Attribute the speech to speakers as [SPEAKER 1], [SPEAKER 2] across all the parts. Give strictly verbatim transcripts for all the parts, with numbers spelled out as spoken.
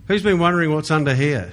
[SPEAKER 1] Who's been wondering what's under here?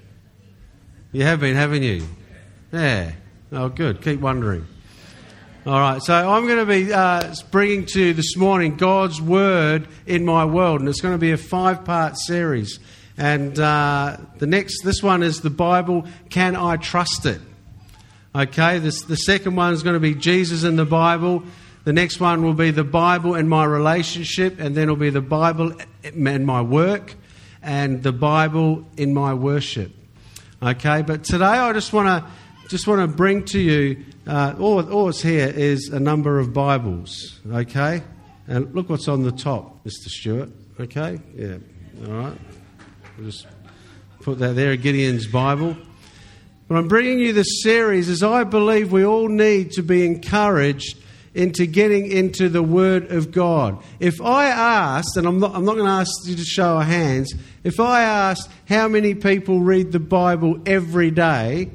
[SPEAKER 1] You have been, haven't you? Yeah. Oh, good. Keep wondering. All right. So I'm going to be uh, bringing to you this morning God's Word in My World, and it's going to be a five-part series. And uh, the next, this one is the Bible. Can I trust it? Okay. This the second one is going to be Jesus in the Bible. The next one will be the Bible and my relationship, and then it'll be the Bible and my work, and the Bible in my worship. Okay, but today I just want to just want to bring to you uh, all, all it's here is a number of Bibles. Okay, and look what's on the top, Mister Stewart. Okay, yeah, all right. We'll just put that there, Gideon's Bible. But I'm bringing you this series as I believe we all need to be encouraged into getting into the Word of God. If I asked, and I'm not, I'm not going to ask you to show of hands, if I asked how many people read the Bible every day,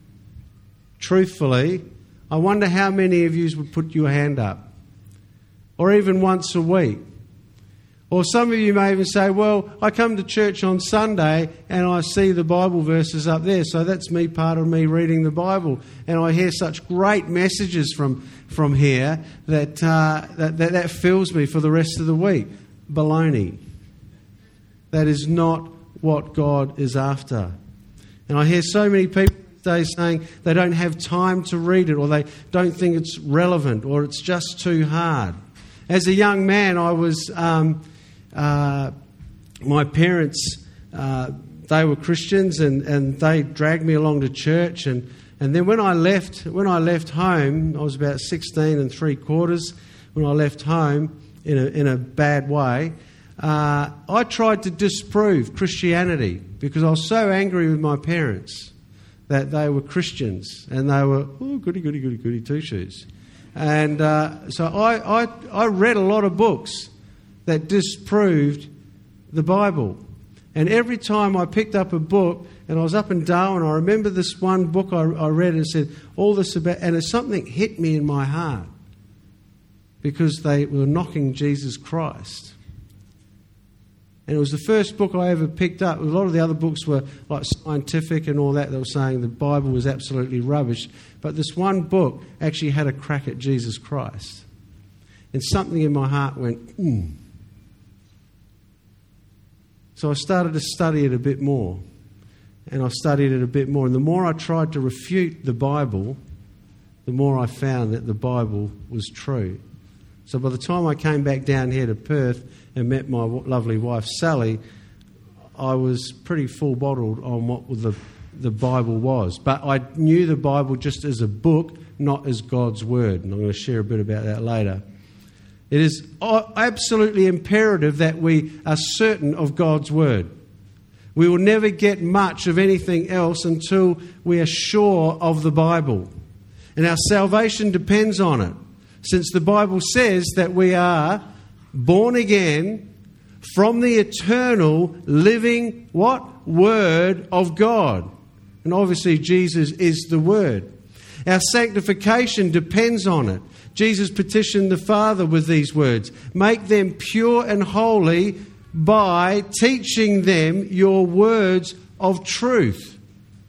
[SPEAKER 1] truthfully, I wonder how many of you would put your hand up. Or even once a week. Or some of you may even say, well, I come to church on Sunday and I see the Bible verses up there, so that's me, part of me reading the Bible. And I hear such great messages from, from here that, uh, that, that that fills me for the rest of the week. Baloney. That is not what God is after. And I hear so many people today saying they don't have time to read it, or they don't think it's relevant, or it's just too hard. As a young man, I was... Um, Uh, my parents, uh, they were Christians, and, and they dragged me along to church. And, and then when I left, when I left home, I was about sixteen and three quarters. When I left home in a in a bad way, uh, I tried to disprove Christianity because I was so angry with my parents that they were Christians and they were oh goody goody goody goody two shoes. And uh, so I, I I read a lot of books that disproved the Bible. And every time I picked up a book, and I was up in Darwin, I remember this one book I, I read and said, all this about, and it's something hit me in my heart because they were knocking Jesus Christ. And it was the first book I ever picked up. A lot of the other books were like scientific and all that. They were saying the Bible was absolutely rubbish. But this one book actually had a crack at Jesus Christ. And something in my heart went, hmm. So I started to study it a bit more, and I studied it a bit more. And the more I tried to refute the Bible, the more I found that the Bible was true. So by the time I came back down here to Perth and met my lovely wife, Sally, I was pretty full-bottled on what the, the Bible was. But I knew the Bible just as a book, not as God's Word. And I'm going to share a bit about that later. It is absolutely imperative that we are certain of God's Word. We will never get much of anything else until we are sure of the Bible. And our salvation depends on it, since the Bible says that we are born again from the eternal, living, what? Word of God. And obviously Jesus is the Word. Our sanctification depends on it. Jesus petitioned the Father with these words, make them pure and holy by teaching them your words of truth.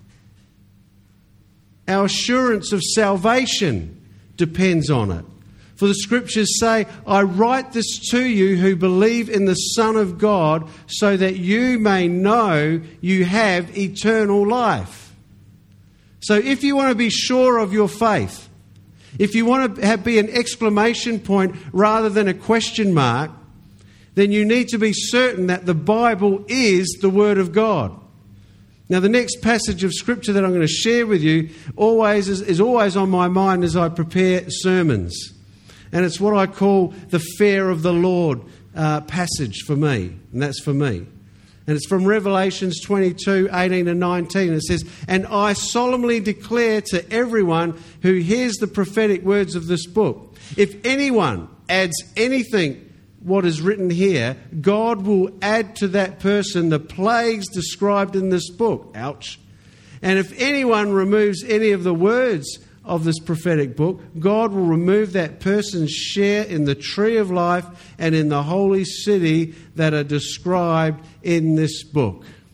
[SPEAKER 1] Our assurance of salvation depends on it. For the Scriptures say, I write this to you who believe in the Son of God so that you may know you have eternal life. So if you want to be sure of your faith, if you want to have, be an exclamation point rather than a question mark, then you need to be certain that the Bible is the Word of God. Now, the next passage of Scripture that I'm going to share with you always is, is always on my mind as I prepare sermons. And it's what I call the fear of the Lord uh, passage for me. And that's for me. And it's from Revelations twenty-two, eighteen and nineteen. It says, and I solemnly declare to everyone who hears the prophetic words of this book, if anyone adds anything what is written here, God will add to that person the plagues described in this book. Ouch. And if anyone removes any of the words of this prophetic book, God will remove that person's share in the tree of life and in the holy city that are described in this book.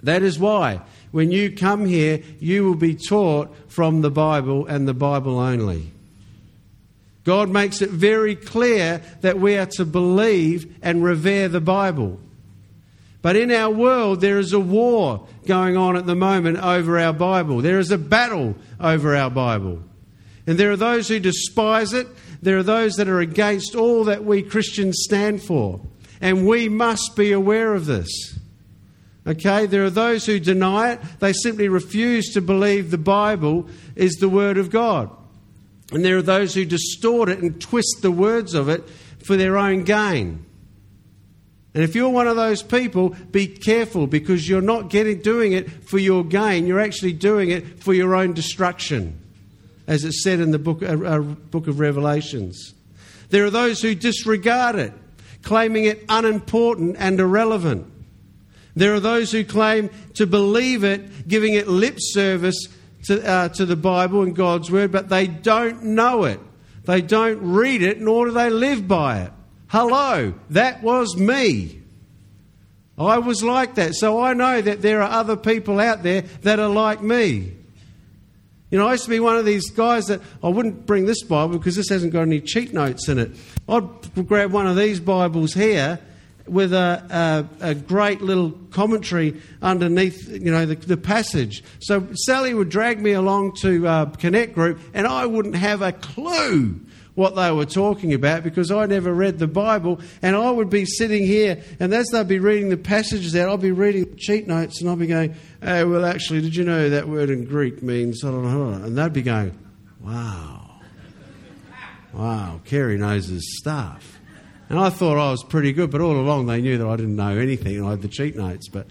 [SPEAKER 1] That is why when you come here, you will be taught from the Bible and the Bible only. God makes it very clear that we are to believe and revere the Bible. But in our world, there is a war going on at the moment over our Bible. There is a battle over our Bible. And there are those who despise it. There are those that are against all that we Christians stand for. And we must be aware of this. Okay, there are those who deny it. They simply refuse to believe the Bible is the Word of God. And there are those who distort it and twist the words of it for their own gain. And if you're one of those people, be careful, because you're not getting doing it for your gain. You're actually doing it for your own destruction, as it's said in the book, uh, book of Revelations. There are those who disregard it, claiming it unimportant and irrelevant. There are those who claim to believe it, giving it lip service to, uh, to the Bible and God's Word, but they don't know it. They don't read it, nor do they live by it. Hello, that was me. I was like that. So I know that there are other people out there that are like me. You know, I used to be one of these guys that I wouldn't bring this Bible because this hasn't got any cheat notes in it. I'd grab one of these Bibles here with a, a, a great little commentary underneath, you know, the, the passage. So Sally would drag me along to uh, Connect Group, and I wouldn't have a clue what they were talking about because I never read the Bible, and I would be sitting here, and as they'd be reading the passages out, I'd be reading the cheat notes, and I'd be going, "Hey, well, actually, did you know that word in Greek means..." And they'd be going, "Wow, wow, Kerry knows his stuff." And I thought I was pretty good, but all along they knew that I didn't know anything, and I had the cheat notes. But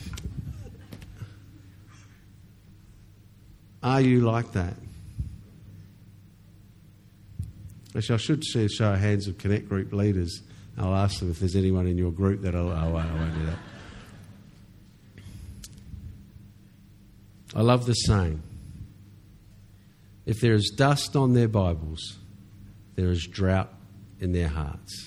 [SPEAKER 1] are you like that? Actually, I should see show of hands of Connect Group leaders. I'll ask them if there's anyone in your group that I'll, oh, I won't do that. I love the saying, if there is dust on their Bibles, there is drought in their hearts.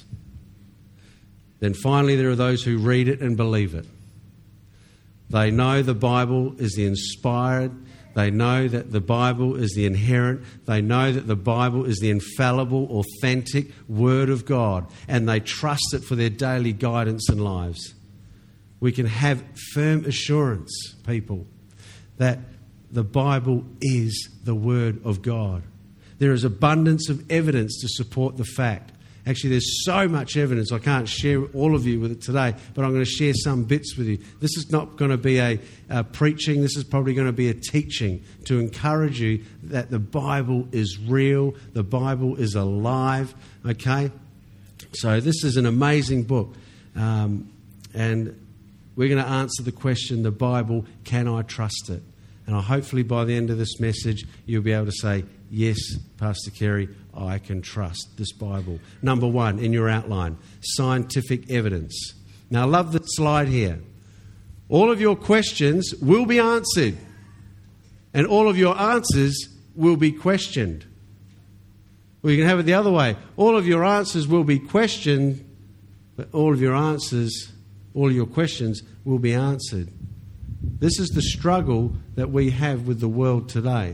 [SPEAKER 1] Then finally there are those who read it and believe it. They know the Bible is the inspired. They know that the Bible is the inherent. They know that the Bible is the infallible, authentic Word of God. And they trust it for their daily guidance and lives. We can have firm assurance, people, that the Bible is the Word of God. There is abundance of evidence to support the fact. Actually, there's so much evidence, I can't share all of you with it today, but I'm going to share some bits with you. This is not going to be a, a preaching, this is probably going to be a teaching to encourage you that the Bible is real, the Bible is alive, okay? So this is an amazing book, um, and we're going to answer the question, the Bible, can I trust it? And hopefully by the end of this message, you'll be able to say, yes, Pastor Kerry, I can trust this Bible. Number one, in your outline, scientific evidence. Now, I love the slide here. All of your questions will be answered, and all of your answers will be questioned. Well, you can have it the other way. All of your answers will be questioned, but all of your answers, all of your questions will be answered. This is the struggle that we have with the world today.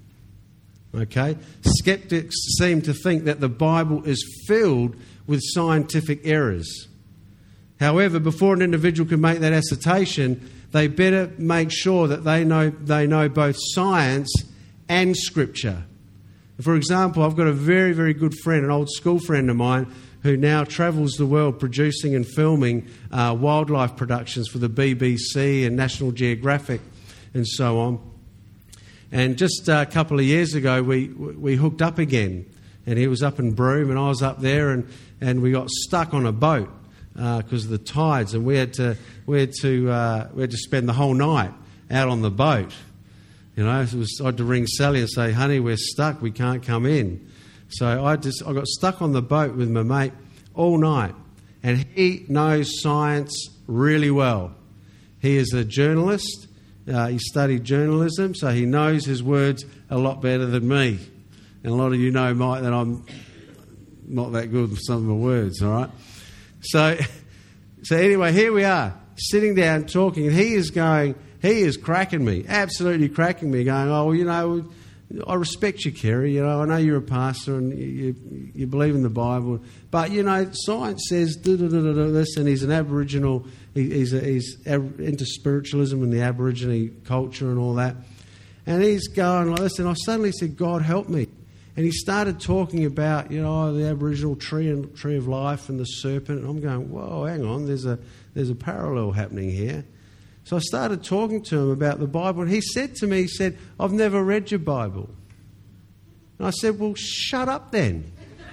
[SPEAKER 1] Okay? Skeptics seem to think that the Bible is filled with scientific errors. However, before an individual can make that assertion, they better make sure that they know they know both science and Scripture. For example, I've got a very, very good friend, an old school friend of mine, who now travels the world producing and filming uh, wildlife productions for the B B C and National Geographic and so on. And just a couple of years ago, we we hooked up again. And he was up in Broome and I was up there, and, and we got stuck on a boat because uh, of the tides. And we had to we had to uh, we had to spend the whole night out on the boat. You know, it was, I had to ring Sally and say, "Honey, we're stuck. We can't come in." So I just I got stuck on the boat with my mate all night. And he knows science really well. He is a journalist. Uh, he studied journalism, so he knows his words a lot better than me. And a lot of you know, Mike, that I'm not that good with some of my words, all right? So, so anyway, here we are. sitting down talking, and he is going, he is cracking me, absolutely cracking me, going, oh, well, you know, I respect you, Kerry. You know, I know you're a pastor and you, you believe in the Bible, but you know, science says da, da, da, da, da, this, and he's an Aboriginal. He, he's a, he's into spiritualism and the Aborigine culture and all that. And he's going like this, and I suddenly said, "God help me!" And he started talking about, you know, the Aboriginal tree and tree of life and the serpent. And I'm going, "Whoa, hang on! There's a there's a parallel happening here." So I started talking to him about the Bible, and he said to me, he said, "I've never read your Bible." And I said, "Well, shut up then."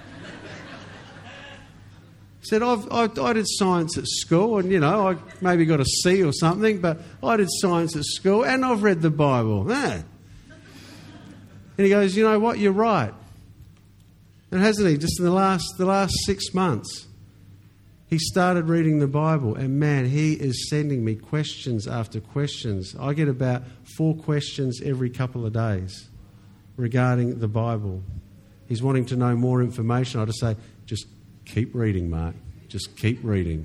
[SPEAKER 1] He said, I've, I, I did science at school, and, you know, I maybe got a C or something, but I did science at school, and I've read the Bible. Ah. And he goes, "You know what, you're right." And hasn't he, just in the last the last six months, he started reading the Bible, and man, he is sending me questions after questions. I get about four questions every couple of days regarding the Bible. He's wanting to know more information. I just say, just keep reading, Mark. Just keep reading.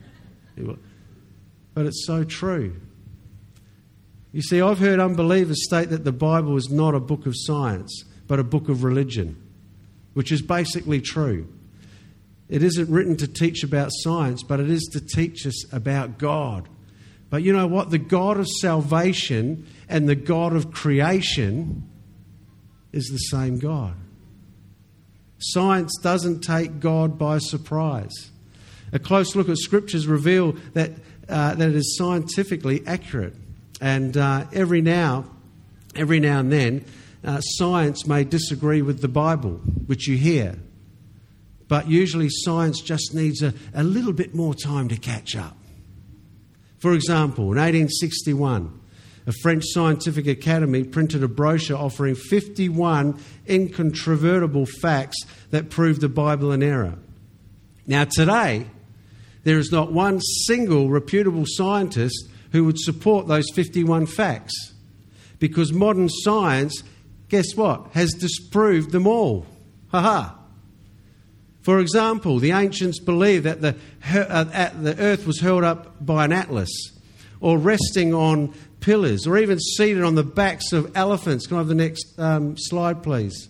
[SPEAKER 1] But it's so true. You see, I've heard unbelievers state that the Bible is not a book of science, but a book of religion, which is basically true. It isn't written to teach about science, but it is to teach us about God. But you know what? The God of salvation and the God of creation is the same God. Science doesn't take God by surprise. A close look at scriptures reveal that, uh, that it is scientifically accurate. And uh, every now, every now and then, uh, science may disagree with the Bible, which you hear. But usually science just needs a, a little bit more time to catch up. For example, in eighteen sixty-one, a French scientific academy printed a brochure offering fifty-one incontrovertible facts that proved the Bible in error. Now today, there is not one single reputable scientist who would support those fifty-one facts, because modern science, guess what, has disproved them all. Ha ha. For example, the ancients believed that the, uh, the earth was held up by an atlas, or resting on pillars, or even seated on the backs of elephants. Can I have the next um, slide, please?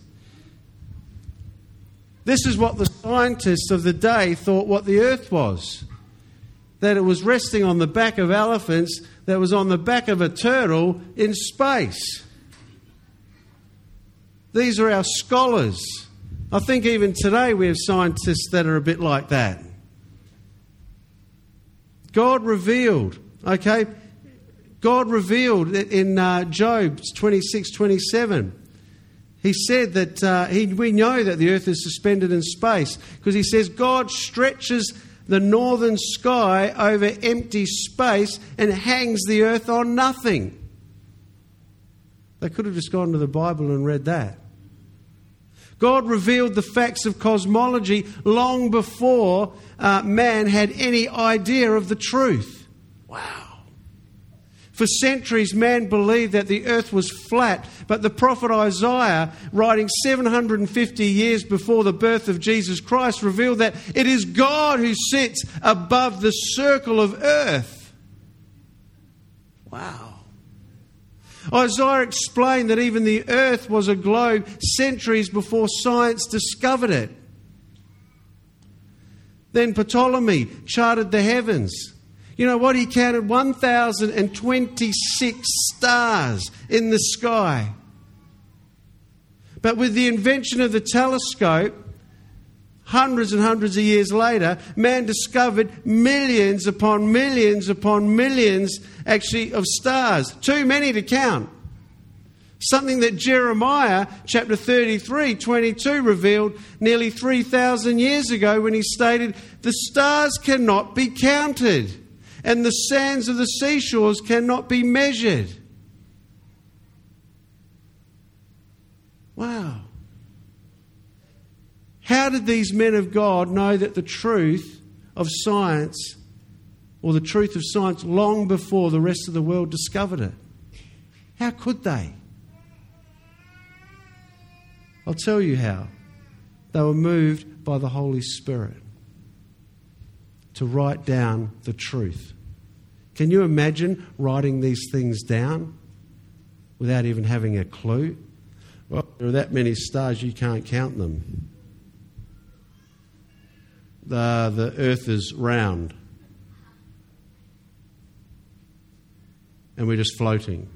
[SPEAKER 1] This is what the scientists of the day thought what the earth was. That it was resting on the back of elephants, that was on the back of a turtle in space. These are our scholars. I think even today we have scientists that are a bit like that. God revealed, okay? God revealed in uh, Job twenty-six twenty-seven. He said that uh, he, we know that the earth is suspended in space, because he says God stretches the northern sky over empty space and hangs the earth on nothing. They could have just gone to the Bible and read that. God revealed the facts of cosmology long before uh, man had any idea of the truth. Wow. For centuries, man believed that the earth was flat, but the prophet Isaiah, writing seven hundred fifty years before the birth of Jesus Christ, revealed that it is God who sits above the circle of earth. Wow. Isaiah explained that even the earth was a globe centuries before science discovered it. Then Ptolemy charted the heavens. You know what? He counted one thousand twenty-six stars in the sky. But with the invention of the telescope, hundreds and hundreds of years later, man discovered millions upon millions upon millions, actually, of stars. Too many to count. Something that Jeremiah, chapter thirty-three, twenty-two, revealed nearly three thousand years ago, when he stated, "The stars cannot be counted, and the sands of the seashores cannot be measured." Wow. How did these men of God know that the truth of science, or the truth of science, long before the rest of the world discovered it? How could they? I'll tell you how. They were moved by the Holy Spirit to write down the truth. Can you imagine writing these things down without even having a clue? Well, there are that many stars you can't count them. The, the earth is round. And we're just floating.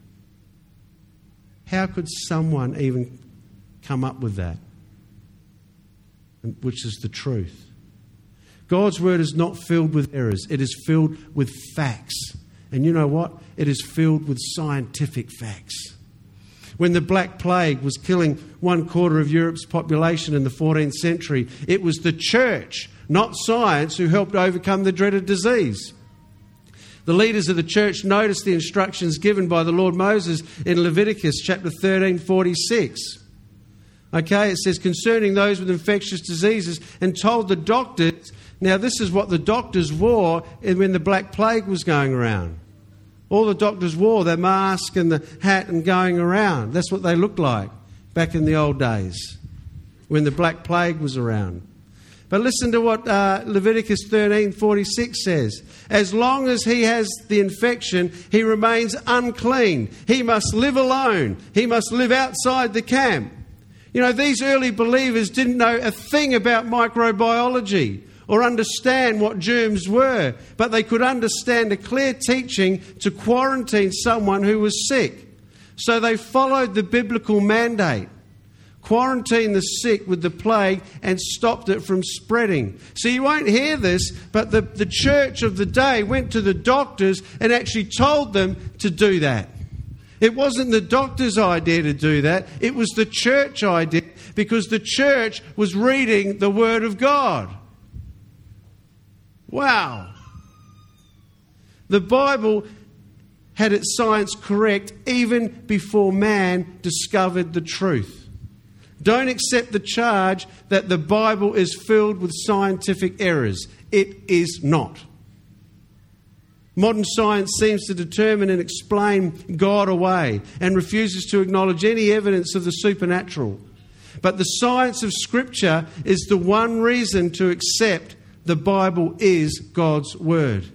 [SPEAKER 1] How could someone even come up with that? Which is the truth. God's word is not filled with errors. It is filled with facts. And you know what? It is filled with scientific facts. When the Black Plague was killing one quarter of Europe's population in the fourteenth century, it was the church, not science, who helped overcome the dreaded disease. The leaders of the church noticed the instructions given by the Lord Moses in Leviticus chapter thirteen forty-six. Okay, it says, concerning those with infectious diseases, and told the doctors, now this is what the doctors wore when the Black Plague was going around. All the doctors wore their mask and the hat and going around. That's what they looked like back in the old days when the Black Plague was around. But listen to what uh, Leviticus thirteen forty-six says. As long as he has the infection, he remains unclean. He must live alone. He must live outside the camp. You know, these early believers didn't know a thing about microbiology or understand what germs were, but they could understand a clear teaching to quarantine someone who was sick. So they followed the biblical mandate. Quarantine the sick with the plague and stopped it from spreading. So you won't hear this, but the, the church of the day went to the doctors and actually told them to do that. It wasn't the doctor's idea to do that. It was the church idea, because the church was reading the Word of God. Wow. The Bible had its science correct even before man discovered the truth. Don't accept the charge that the Bible is filled with scientific errors. It is not. Modern science seems to determine and explain God away and refuses to acknowledge any evidence of the supernatural. But the science of Scripture is the one reason to accept the Bible is God's Word.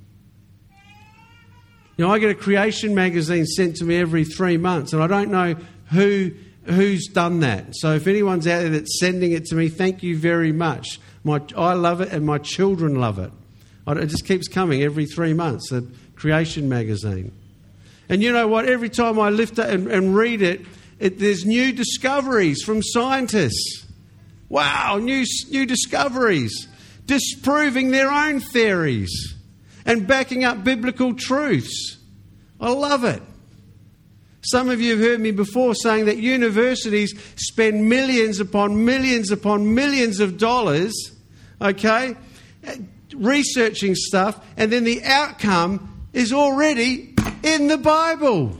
[SPEAKER 1] You know, I get a creation magazine sent to me every three months, and I don't know who who's done that. So if anyone's out there that's sending it to me, thank you very much. My, I love it, and my children love it. It just keeps coming every three months, the creation magazine. And you know what? Every time I lift it and, and read it, it, there's new discoveries from scientists. Wow, new, new discoveries. Disproving their own theories and backing up biblical truths. I love it. Some of you have heard me before saying that universities spend millions upon millions upon millions of dollars, okay, researching stuff, and then the outcome is already in the Bible.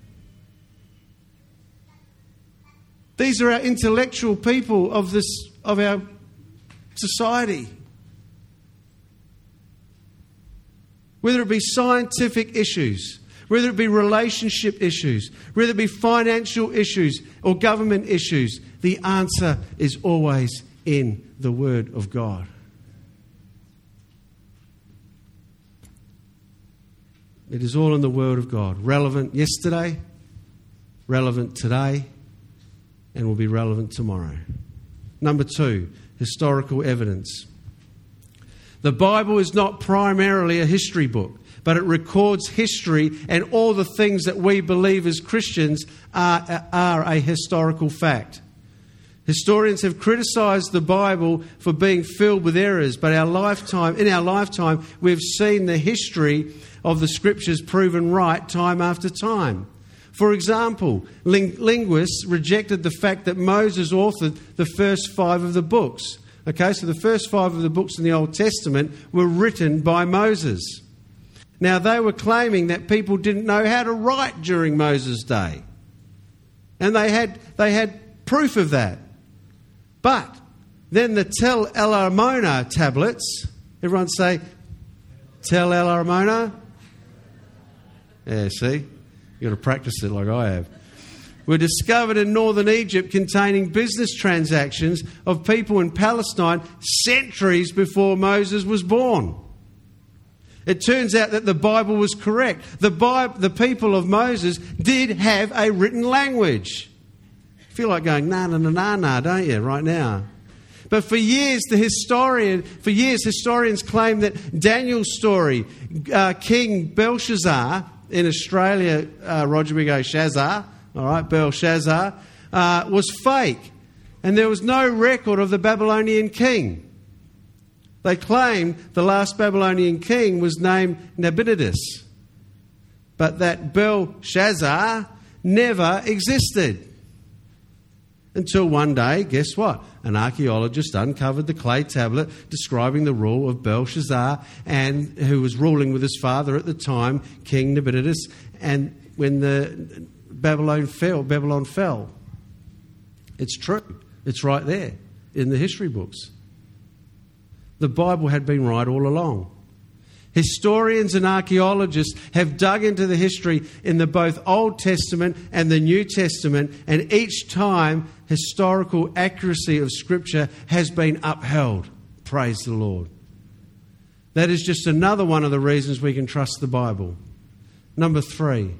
[SPEAKER 1] These are our intellectual people of this of our society. Whether it be scientific issues, whether it be relationship issues, whether it be financial issues or government issues, the answer is always in the Word of God. It is all in the Word of God. Relevant yesterday, relevant today, and will be relevant tomorrow. Number two, historical evidence. The Bible is not primarily a history book, but it records history, and all the things that we believe as Christians are, are a historical fact. Historians have criticised the Bible for being filled with errors, but our lifetime, in our lifetime, we've seen the history of the Scriptures proven right time after time. For example, ling- linguists rejected the fact that Moses authored the first five of the books. Okay, so the first five of the books in the Old Testament were written by Moses. Now, they were claiming that people didn't know how to write during Moses' day. And they had they had proof of that. But then the Tel El Armona tablets, everyone say, Tel El Armona? Yeah, see? You've got to practice it like I have. Were discovered in northern Egypt, containing business transactions of people in Palestine centuries before Moses was born. It turns out that the Bible was correct. The Bible, the people of Moses did have a written language. You feel like going, nah, nah, nah, nah, nah, don't you, right now? But for years, the historian, for years, historians claim that Daniel's story, uh, King Belshazzar, in Australia, uh, Roger, we go Shazar, all right, Belshazzar, uh, was fake. And there was no record of the Babylonian king. They claimed the last Babylonian king was named Nabonidus, but that Belshazzar never existed. Until one day, guess what? An archaeologist uncovered the clay tablet describing the rule of Belshazzar, and who was ruling with his father at the time, King Nabonidus, and when the Babylon fell, Babylon fell. It's true. It's right there in the history books. The Bible had been right all along. Historians and archaeologists have dug into the history in the both Old Testament and the New Testament, and each time historical accuracy of Scripture has been upheld. Praise the Lord. That is just another one of the reasons we can trust the Bible. Number three,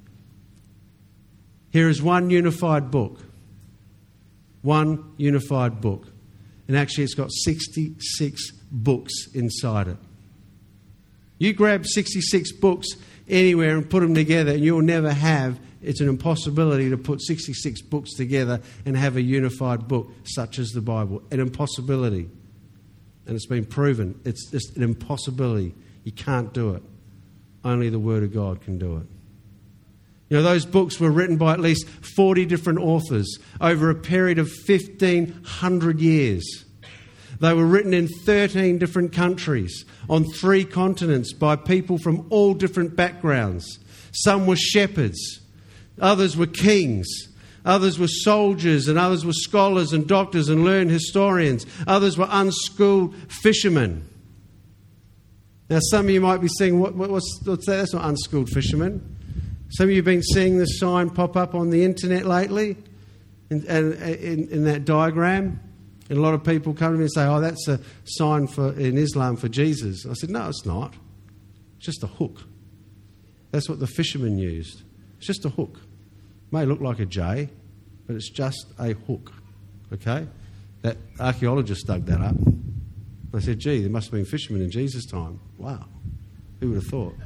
[SPEAKER 1] here is one unified book. One unified book. And actually it's got sixty-six books inside it. You grab sixty-six books anywhere and put them together and you'll never have, it's an impossibility to put sixty-six books together and have a unified book such as the Bible. An impossibility. And it's been proven. It's just an impossibility. You can't do it. Only the Word of God can do it. You know, those books were written by at least forty different authors over a period of fifteen hundred years. They were written in thirteen different countries, on three continents, by people from all different backgrounds. Some were shepherds, others were kings, others were soldiers, and others were scholars and doctors and learned historians. Others were unschooled fishermen. Now, some of you might be saying, what, what, what's, what's that? That's not unschooled fishermen. Some of you have been seeing this sign pop up on the internet lately, in, in, in that diagram. And a lot of people come to me and say, oh, that's a sign for in Islam for Jesus. I said, no, it's not. It's just a hook. That's what the fishermen used. It's just a hook. It may look like a J, but it's just a hook. Okay? That archaeologist dug that up. I said, gee, there must have been fishermen in Jesus' time. Wow. Who would have thought?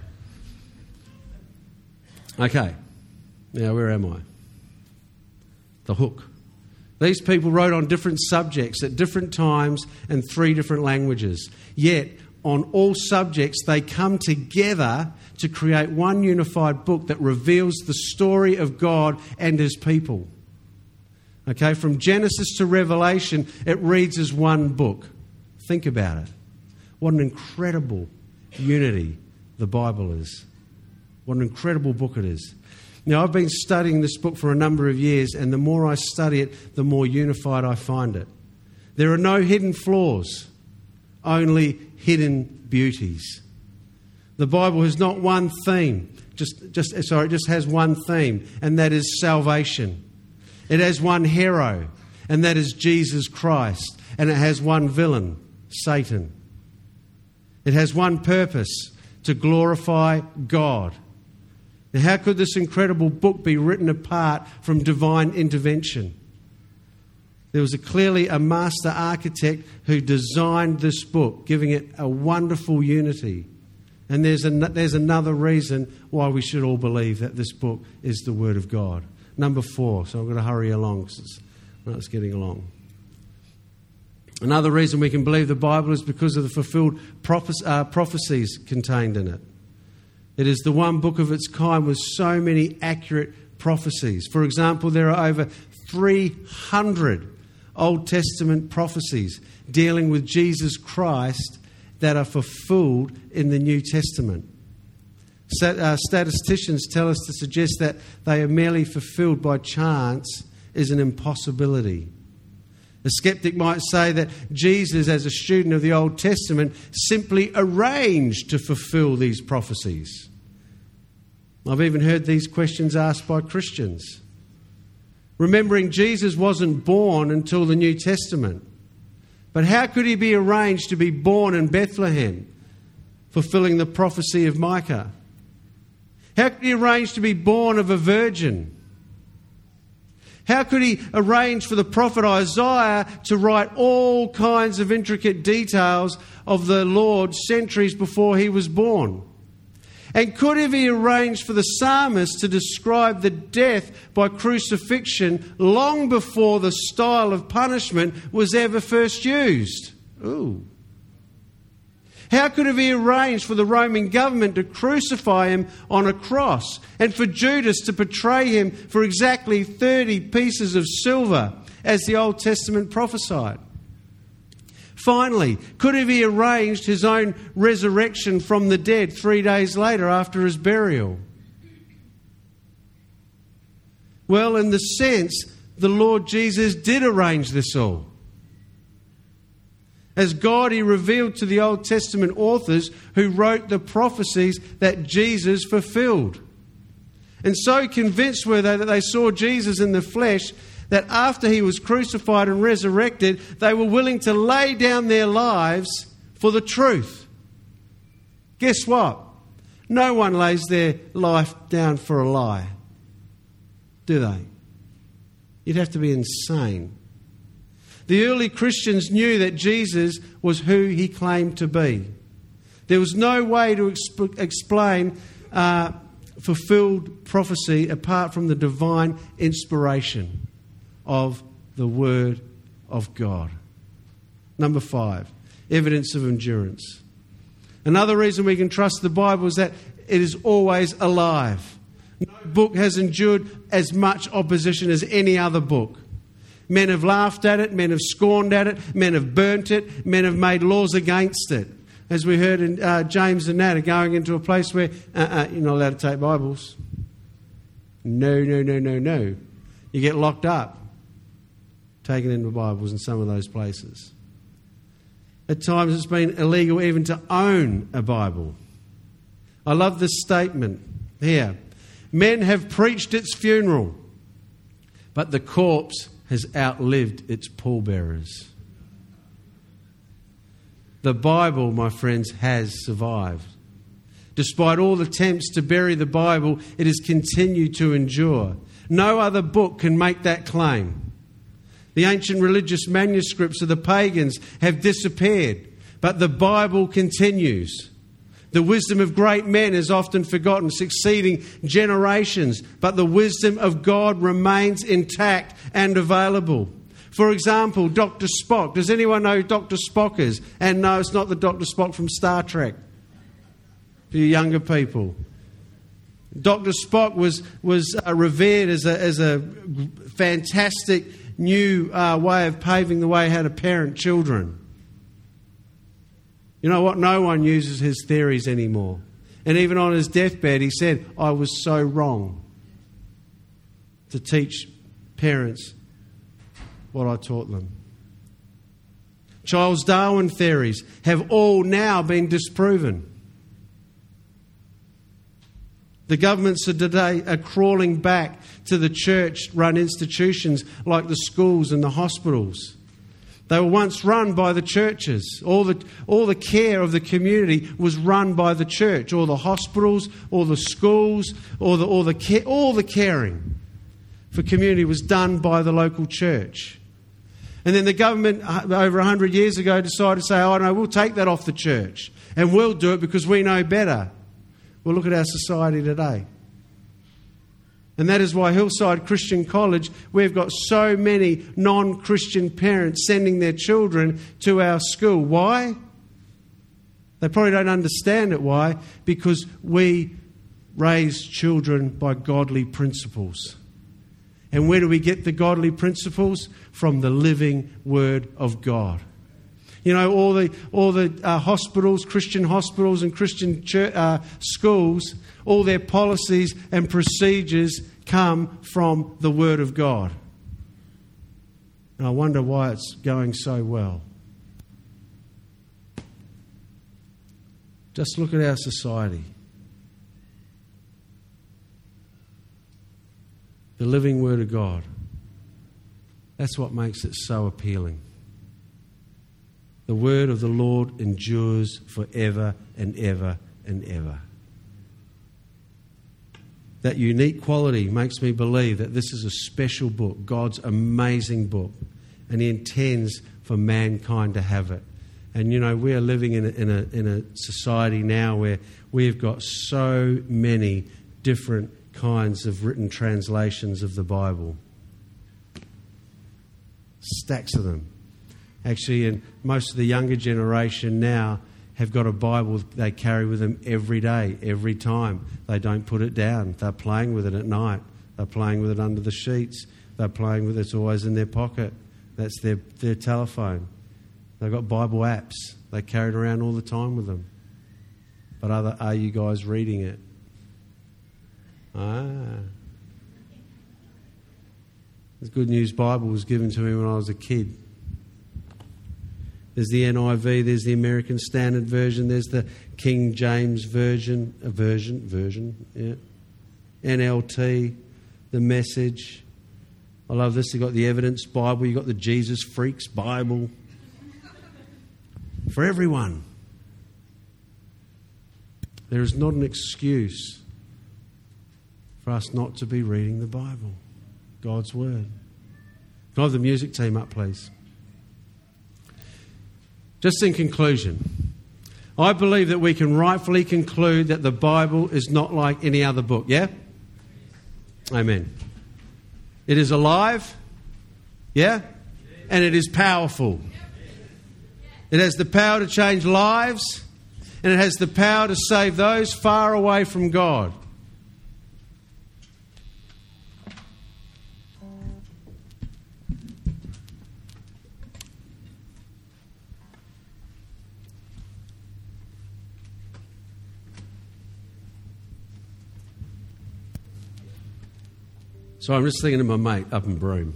[SPEAKER 1] Okay. Now, where am I? The hook. These people wrote on different subjects at different times and three different languages. Yet, on all subjects, they come together to create one unified book that reveals the story of God and His people. Okay, from Genesis to Revelation, it reads as one book. Think about it. What an incredible unity the Bible is. What an incredible book it is. Now, I've been studying this book for a number of years, and the more I study it, the more unified I find it. There are no hidden flaws, only hidden beauties. The Bible has not one theme, just, just sorry, it just has one theme, and that is salvation. It has one hero, and that is Jesus Christ, and it has one villain, Satan. It has one purpose, to glorify God. Now, how could this incredible book be written apart from divine intervention? There was a clearly a master architect who designed this book, giving it a wonderful unity. And there's, a, there's another reason why we should all believe that this book is the Word of God. Number four, so I'm going to hurry along because it's, well, it's getting along. Another reason we can believe the Bible is because of the fulfilled prophe- uh, prophecies contained in it. It is the one book of its kind with so many accurate prophecies. For example, there are over three hundred Old Testament prophecies dealing with Jesus Christ that are fulfilled in the New Testament. Statisticians tell us to suggest that they are merely fulfilled by chance is an impossibility. A skeptic might say that Jesus, as a student of the Old Testament, simply arranged to fulfill these prophecies. I've even heard these questions asked by Christians. Remembering Jesus wasn't born until the New Testament. But how could he be arranged to be born in Bethlehem? fulfilling the prophecy of Micah? How could he arrange to be born of a virgin? How could he arrange for the prophet Isaiah to write all kinds of intricate details of the Lord centuries before he was born? And could he have arranged for the psalmist to describe the death by crucifixion long before the style of punishment was ever first used? Ooh. How could he have arranged for the Roman government to crucify him on a cross and for Judas to betray him for exactly thirty pieces of silver, as the Old Testament prophesied? Finally, could he have arranged his own resurrection from the dead three days later after his burial? Well, in the sense, the Lord Jesus did arrange this all. As God, he revealed to the Old Testament authors who wrote the prophecies that Jesus fulfilled. And so convinced were they that they saw Jesus in the flesh that after he was crucified and resurrected, they were willing to lay down their lives for the truth. Guess what? No one lays their life down for a lie, do they? You'd have to be insane. The early Christians knew that Jesus was who he claimed to be. There was no way to exp- explain uh, fulfilled prophecy apart from the divine inspiration of the Word of God. Number five, evidence of endurance. Another reason we can trust the Bible is that it is always alive. No book has endured as much opposition as any other book. Men have laughed at it, men have scorned at it, men have burnt it, men have made laws against it. As we heard in uh, James and Nat are going into a place where uh, uh, you're not allowed to take Bibles. No, no, no, no, no. You get locked up, taken into Bibles in some of those places. At times it's been illegal even to own a Bible. I love this statement here. Men have preached its funeral, but the corpse has outlived its pallbearers. The Bible, my friends, has survived. Despite all attempts to bury the Bible, it has continued to endure. No other book can make that claim. The ancient religious manuscripts of the pagans have disappeared, but the Bible continues. The wisdom of great men is often forgotten, succeeding generations, but the wisdom of God remains intact and available. For example, Doctor Spock. Does anyone know who Doctor Spock is? And no, it's not the Doctor Spock from Star Trek. For you younger people. Doctor Spock was, was uh, revered as a, as a fantastic new uh, way of paving the way how to parent children. You know what? No one uses his theories anymore. And even on his deathbed, he said, I was so wrong to teach parents what I taught them. Charles Darwin theories have all now been disproven. The governments of today are crawling back to the church-run institutions like the schools and the hospitals. They were once run by the churches. All the, all the care of the community was run by the church. All the hospitals, all the schools, all the, all the, care, all the caring for community was done by the local church. And then the government, over one hundred years ago, decided to say, oh no, we'll take that off the church. And we'll do it because we know better. Well, look at our society today. And that is why Hillside Christian College, we've got so many non-Christian parents sending their children to our school. Why? They probably don't understand it. Why? Because we raise children by godly principles. And where do we get the godly principles? From the living Word of God. You know, all the all the uh, hospitals, Christian hospitals and Christian church, uh, schools, all their policies and procedures come from the Word of God. And I wonder why it's going so well. Just look at our society. The living Word of God. That's what makes it so appealing. The word of the Lord endures forever and ever and ever. That unique quality makes me believe that this is a special book, God's amazing book, and He intends for mankind to have it. And, you know, we are living in a, in a, in a society now where we've got so many different kinds of written translations of the Bible. Stacks of them. Actually, and most of the younger generation now have got a Bible they carry with them every day, every time. They don't put it down. They're playing with it at night. They're playing with it under the sheets. They're playing with it. It's always in their pocket. That's their, their telephone. They've got Bible apps. They carry it around all the time with them. But are, the, are you guys reading it? Ah. The Good News Bible was given to me when I was a kid. There's the N I V, there's the American Standard Version, there's the King James Version, a version, version, yeah. N L T, the Message. I love this. You've got the Evidence Bible, you've got the Jesus Freaks Bible. For everyone. There is not an excuse for us not to be reading the Bible, God's Word. Can I have the music team up, please? Just in conclusion, I believe that we can rightfully conclude that the Bible is not like any other book, yeah? Amen. It is alive, yeah? And it is powerful. It has the power to change lives, and it has the power to save those far away from God. So I'm just thinking of my mate up in Broome.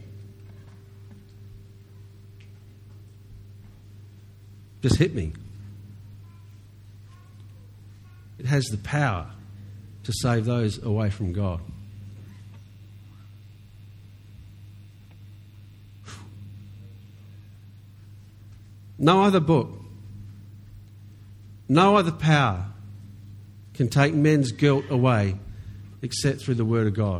[SPEAKER 1] Just hit me. It has the power to save those away from God. No other book, no other power can take men's guilt away except through the Word of God.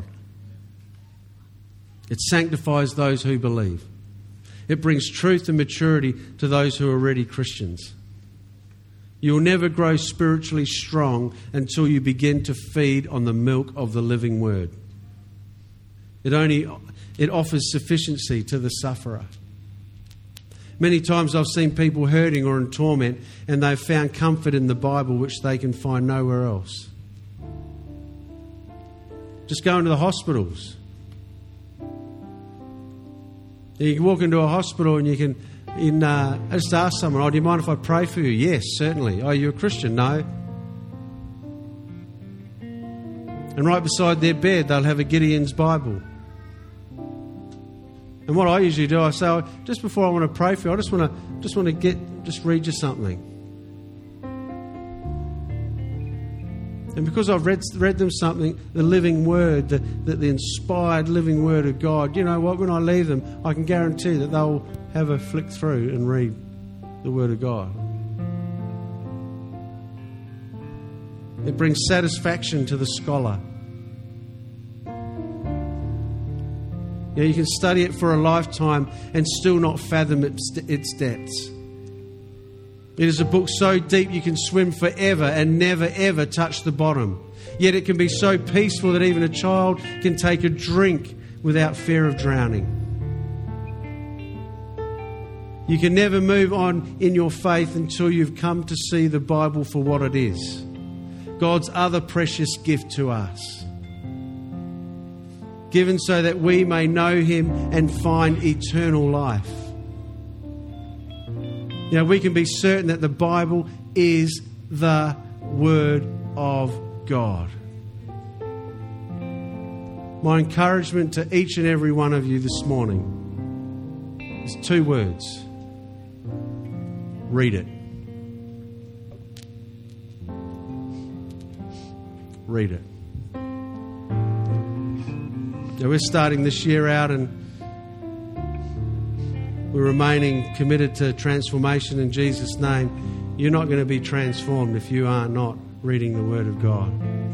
[SPEAKER 1] It sanctifies those who believe. It brings truth and maturity to those who are already Christians. You'll never grow spiritually strong until you begin to feed on the milk of the living Word. It only it offers sufficiency to the sufferer. Many times I've seen people hurting or in torment, and they've found comfort in the Bible which they can find nowhere else. Just go into the hospitals. You can walk into a hospital and you can in, uh, just ask someone, oh, do you mind if I pray for you? Yes, certainly. Oh, you're a Christian? No. And right beside their bed, they'll have a Gideon's Bible. And what I usually do, I say, oh, just before I want to pray for you, I just want to just want to get, just read you something. And because I've read read them something, the living Word, the, the, the inspired living Word of God, you know what, when I leave them, I can guarantee that they'll have a flick through and read the Word of God. It brings satisfaction to the scholar. You know, you can study it for a lifetime and still not fathom its, its depths. It is a book so deep you can swim forever and never ever touch the bottom. Yet it can be so peaceful that even a child can take a drink without fear of drowning. You can never move on in your faith until you've come to see the Bible for what it is. God's other precious gift to us. Given so that we may know Him and find eternal life. You know, we can be certain that the Bible is the Word of God. My encouragement to each and every one of you this morning is two words. Read it. Read it. Now, we're starting this year out, and we're remaining committed to transformation in Jesus' name, you're not going to be transformed if you are not reading the Word of God.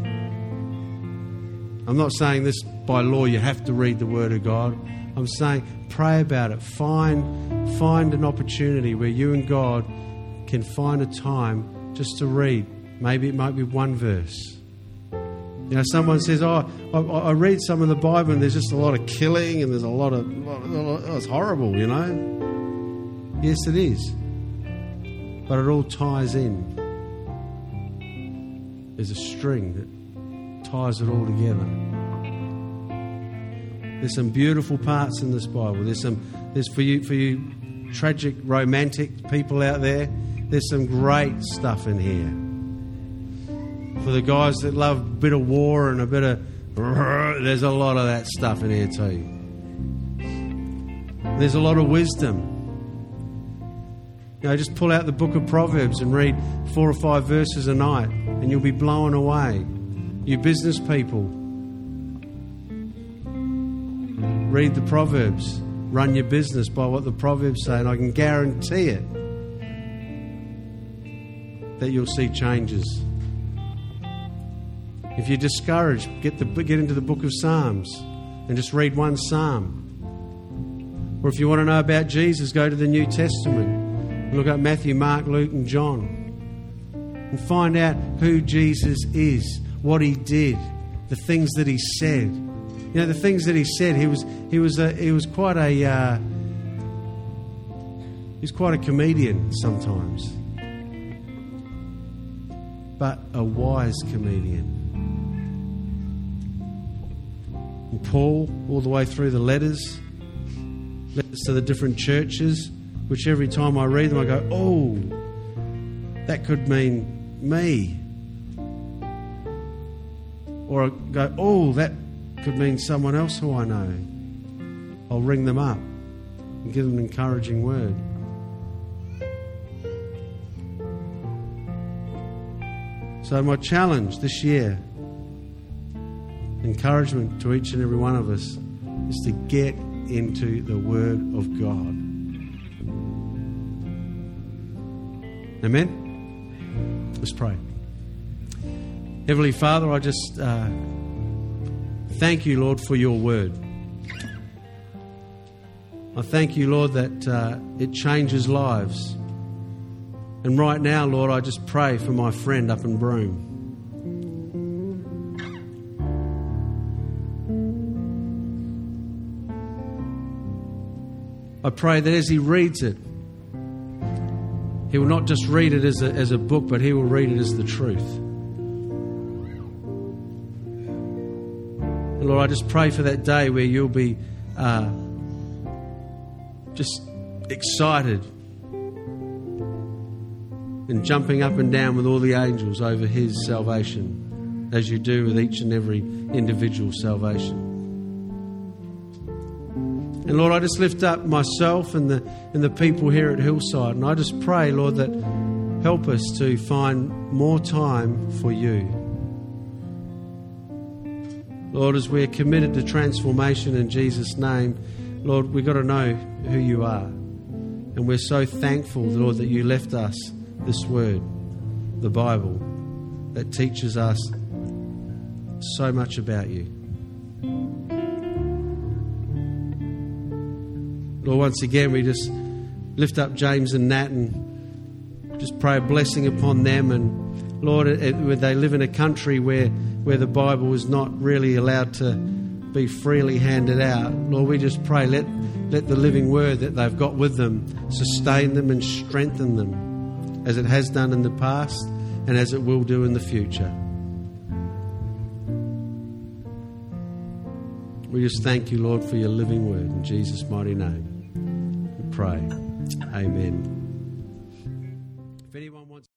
[SPEAKER 1] I'm not saying this by law, you have to read the Word of God. I'm saying pray about it. Find, find an opportunity where you and God can find a time just to read. Maybe it might be one verse. You know, someone says, oh, I, I read some of the Bible and there's just a lot of killing and there's a lot of, oh, it's horrible, you know. Yes, it is. But it all ties in. There's a string that ties it all together. There's some beautiful parts in this Bible. There's some, there's for you, for you tragic, romantic people out there, there's some great stuff in here. For the guys that love a bit of war and a bit of... There's a lot of that stuff in here too. There's a lot of wisdom. You know, just pull out the book of Proverbs and read four or five verses a night and you'll be blown away. You business people, read the Proverbs. Run your business by what the Proverbs say, and I can guarantee it that you'll see changes. If you're discouraged, get the get into the book of Psalms and just read one psalm. Or if you want to know about Jesus, go to the New Testament. Look at Matthew, Mark, Luke and John. And find out who Jesus is, what he did, the things that he said. You know, the things that he said, he was he was a, he was quite a uh, he was quite a comedian sometimes. But a wise comedian. And Paul, all the way through the letters, letters to the different churches, which every time I read them, I go, oh, that could mean me. Or I go, oh, that could mean someone else who I know. I'll ring them up and give them an encouraging word. So my challenge this year, encouragement to each and every one of us, is to get into the Word of God. Amen? Let's pray. Heavenly Father, I just uh, thank you, Lord, for your Word. I thank you, Lord, that uh, it changes lives. And right now, Lord, I just pray for my friend up in Broome. I pray that as he reads it, he will not just read it as a, as a book, but he will read it as the truth. And Lord, I just pray for that day where you'll be uh, just excited and jumping up and down with all the angels over his salvation, as you do with each and every individual salvation. And Lord, I just lift up myself and the and the people here at Hillside, and I just pray, Lord, that help us to find more time for you. Lord, as we're committed to transformation in Jesus' name, Lord, we've got to know who you are. And we're so thankful, Lord, that you left us this word, the Bible, that teaches us so much about you. Lord, once again, we just lift up James and Nat and just pray a blessing upon them. And Lord, it, they live in a country where, where the Bible is not really allowed to be freely handed out. Lord, we just pray, let, let the living word that they've got with them sustain them and strengthen them, as it has done in the past and as it will do in the future. We just thank you, Lord, for your living word. In Jesus' mighty name we pray. Amen.